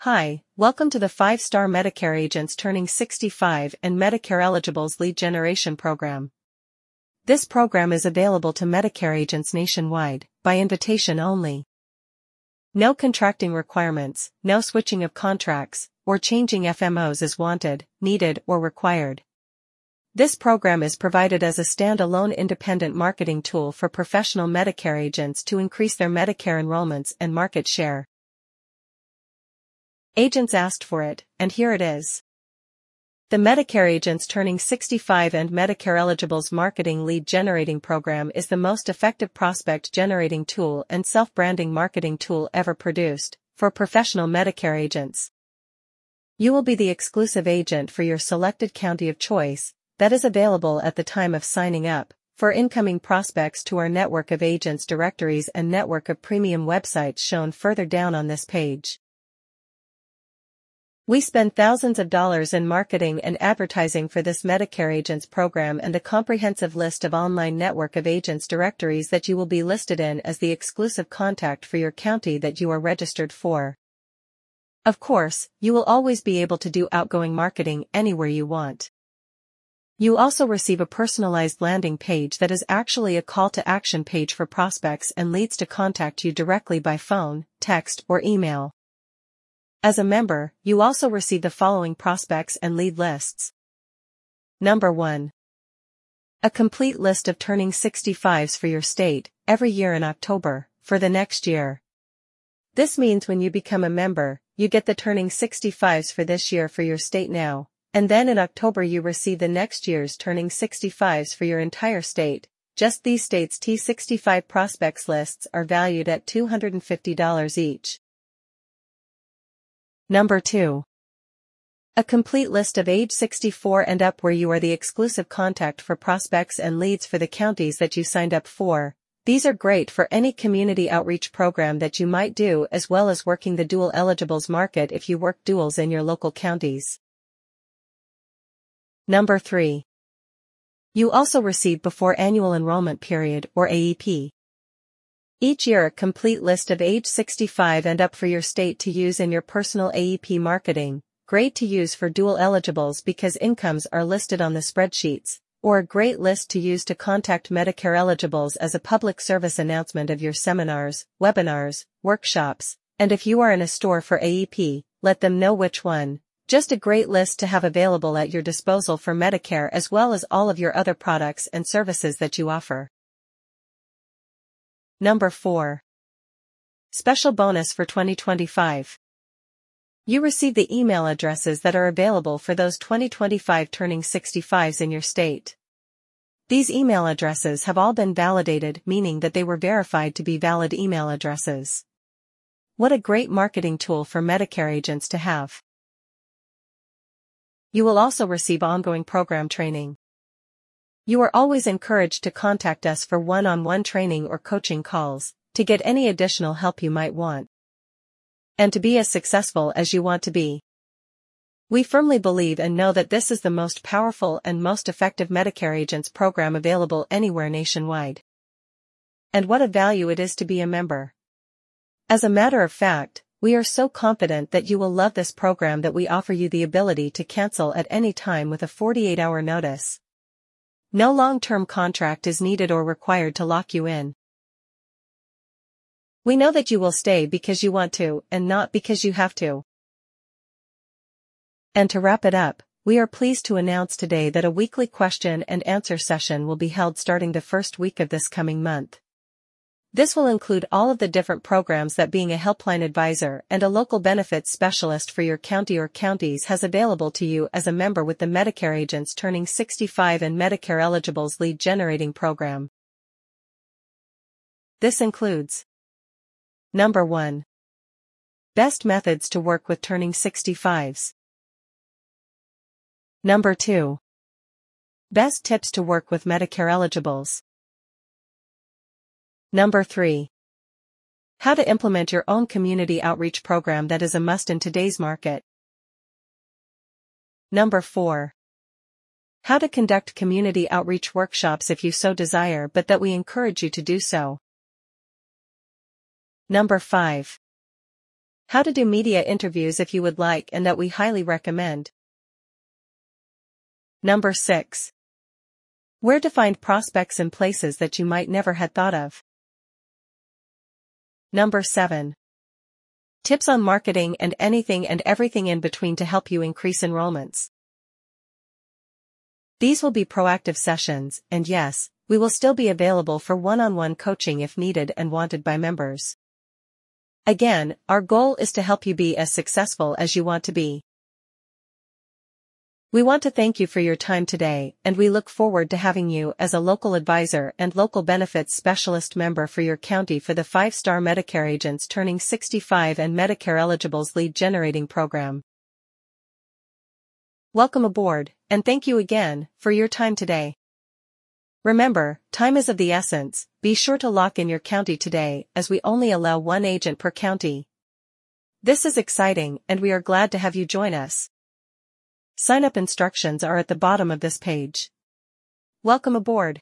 Hi, welcome to the 5-Star Medicare Agents Turning 65 and Medicare Eligibles Lead Generation Program. This program is available to Medicare agents nationwide, by invitation only. No contracting requirements, no switching of contracts, or changing FMOs is wanted, needed, or required. This program is provided as a standalone independent marketing tool for professional Medicare agents to increase their Medicare enrollments and market share. Agents asked for it, and here it is. The Medicare Agents Turning 65 and Medicare Eligibles Marketing Lead Generating Program is the most effective prospect generating tool and self-branding marketing tool ever produced, for professional Medicare agents. You will be the exclusive agent for your selected county of choice, that is available at the time of signing up, for incoming prospects to our network of agents directories and network of premium websites shown further down on this page. We spend thousands of dollars in marketing and advertising for this Medicare Agents program and a comprehensive list of online network of agents directories that you will be listed in as the exclusive contact for your county that you are registered for. Of course, you will always be able to do outgoing marketing anywhere you want. You also receive a personalized landing page that is actually a call to action page for prospects and leads to contact you directly by phone, text, or email. As a member, you also receive the following prospects and lead lists. Number 1. A complete list of turning 65s for your state, every year in October, for the next year. This means when you become a member, you get the turning 65s for this year for your state now, and then in October you receive the next year's turning 65s for your entire state. Just these states' T65 prospects lists are valued at $250 each. Number 2. A complete list of age 64 and up where you are the exclusive contact for prospects and leads for the counties that you signed up for. These are great for any community outreach program that you might do as well as working the dual eligibles market if you work duals in your local counties. Number 3. You also receive before annual enrollment period or AEP. Each year a complete list of age 65 and up for your state to use in your personal AEP marketing, great to use for dual eligibles because incomes are listed on the spreadsheets, or a great list to use to contact Medicare eligibles as a public service announcement of your seminars, webinars, workshops, and if you are in a store for AEP, let them know which one. Just a great list to have available at your disposal for Medicare as well as all of your other products and services that you offer. Number 4. Special bonus for 2025. You receive the email addresses that are available for those 2025 turning 65s in your state. These email addresses have all been validated, meaning that they were verified to be valid email addresses. What a great marketing tool for Medicare agents to have. You will also receive ongoing program training. You are always encouraged to contact us for one-on-one training or coaching calls, to get any additional help you might want, and to be as successful as you want to be. We firmly believe and know that this is the most powerful and most effective Medicare Agents program available anywhere nationwide. And what a value it is to be a member. As a matter of fact, we are so confident that you will love this program that we offer you the ability to cancel at any time with a 48-hour notice. No long-term contract is needed or required to lock you in. We know that you will stay because you want to and not because you have to. And to wrap it up, we are pleased to announce today that a weekly question and answer session will be held starting the first week of this coming month. This will include all of the different programs that being a helpline advisor and a local benefits specialist for your county or counties has available to you as a member with the Medicare Agents Turning 65 and Medicare Eligibles Lead Generating Program. This includes: Number 1. Best methods to work with turning 65s. Number 2. Best tips to work with Medicare eligibles. Number 3. How to implement your own community outreach program that is a must in today's market. Number 4. How to conduct community outreach workshops if you so desire but that we encourage you to do so. Number 5. How to do media interviews if you would like and that we highly recommend. Number 6. Where to find prospects in places that you might never had thought of. Number 7. Tips on marketing and anything and everything in between to help you increase enrollments. These will be proactive sessions, and yes, we will still be available for one-on-one coaching if needed and wanted by members. Again, our goal is to help you be as successful as you want to be. We want to thank you for your time today, and we look forward to having you as a local advisor and local benefits specialist member for your county for the 5-star Medicare Agents Turning 65 and Medicare Eligibles Lead Generating Program. Welcome aboard, and thank you again for your time today. Remember, time is of the essence. Be sure to lock in your county today, as we only allow one agent per county. This is exciting, and we are glad to have you join us. Sign-up instructions are at the bottom of this page. Welcome aboard.